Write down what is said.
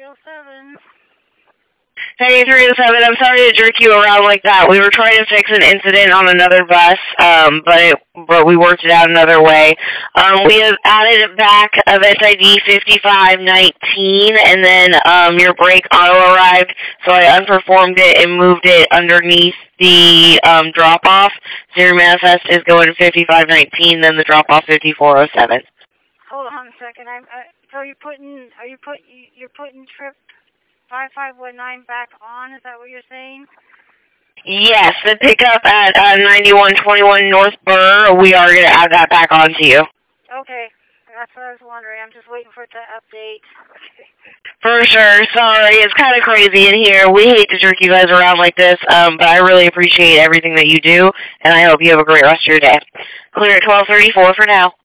307. Hey, 307, I'm sorry to jerk you around like that. We were trying to fix an incident on another bus, but we worked it out another way. We have added it back of SID 5519, and then your brake auto arrived, so I unperformed it and moved it underneath the drop-off. So your manifest is going to 5519, then the drop-off 5407. Hold on a second. So you're putting trip 5519 back on? Is that what you're saying? Yes, the pickup at 9121 North Burr, we are going to add that back on to you. Okay, that's what I was wondering. I'm just waiting for it to update. For sure. Sorry, it's kind of crazy in here. We hate to jerk you guys around like this, but I really appreciate everything that you do, and I hope you have a great rest of your day. Clear at 12:34 for now.